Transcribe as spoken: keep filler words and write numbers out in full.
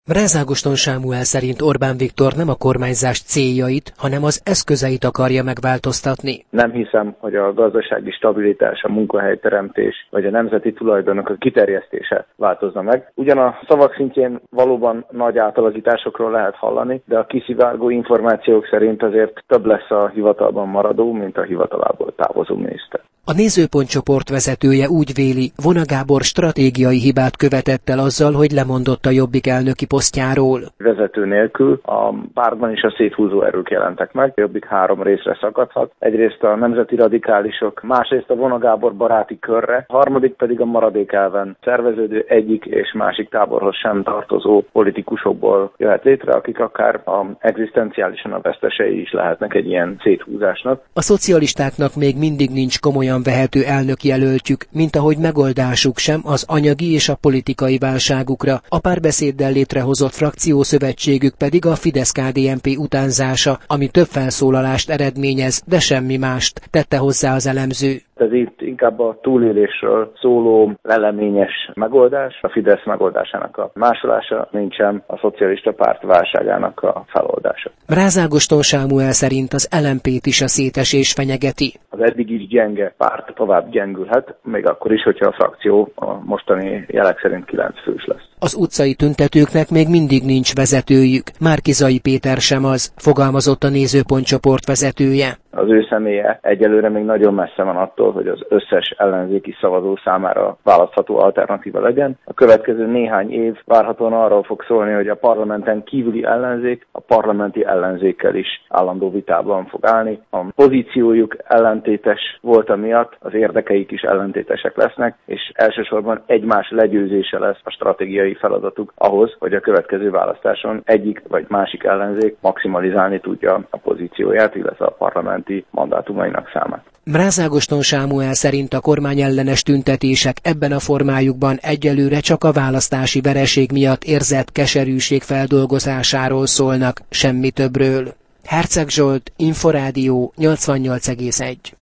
Mráz Ágoston Sámuel szerint Orbán Viktor nem a kormányzás céljait, hanem az eszközeit akarja megváltoztatni. Nem hiszem, hogy a gazdasági stabilitás, a munkahelyteremtés vagy a nemzeti tulajdonok a kiterjesztése változna meg. Ugyan a szavak szintjén valóban nagy átalakításokról lehet hallani, de a kiszivárgó információk szerint azért több lesz a hivatalban maradó, mint a hivatalából távozó miniszter. A Nézőpont csoport vezetője úgy véli, Vona Gábor stratégiai hibát követett el azzal, hogy lemondott a Jobbik elnöki posztjáról. Vezető nélkül a pártban is a széthúzó erők jelentek meg. A Jobbik három részre szakadhat. Egyrészt a nemzeti radikálisok, másrészt a Vona Gábor baráti körre, harmadik pedig a maradék elven szerveződő egyik és másik táborhoz sem tartozó politikusokból jöhet létre, akik akár a egzisztenciálisan a vesztesei is lehetnek egy ilyen széthúzásnak. A szocialistáknak még mindig nincs komolyan vehető elnökjelöltjük, mint ahogy megoldásuk sem az anyagi és a politikai válságukra. A Párbeszéddel létrehozott frakciószövetségük pedig a Fidesz-ká dé en pé utánzása, ami több felszólalást eredményez, de semmi mást, tette hozzá az elemző. Ez itt inkább a túlélésről szóló leleményes megoldás, a Fidesz megoldásának a másolása, nincsen a szocialista párt válságának a feloldása. Mráz Ágoston Sámuel szerint az el en pét is a szétesés fenyegeti. Az eddig is gyenge párt tovább gyengülhet, még akkor is, hogyha a frakció a mostani jelek szerint kilenc fős lesz. Az utcai tüntetőknek még mindig nincs vezetőjük, Márki-Zay Péter sem az, fogalmazott a Nézőpont csoport vezetője. Az ő személye egyelőre még nagyon messze van attól, hogy az összes ellenzéki szavazó számára választható alternatíva legyen. A következő néhány év várhatóan arról fog szólni, hogy a parlamenten kívüli ellenzék a parlamenti ellenzékkel is állandó vitában fog állni. A pozíciójuk ellentétes volt miatt, az érdekeik is ellentétesek lesznek, és elsősorban egymás legyőzése lesz a stratégiai feladatuk ahhoz, hogy a következő választáson egyik vagy másik ellenzék maximalizálni tudja a pozícióját, illetve a parlament mandátumainak számát. Mráz Ágoston Sámuel szerint a kormányellenes tüntetések ebben a formájukban egyelőre csak a választási vereség miatt érzett keserűség feldolgozásáról szólnak, semmi többről. Herceg Zsolt, Inforádió nyolcvannyolc egész egy.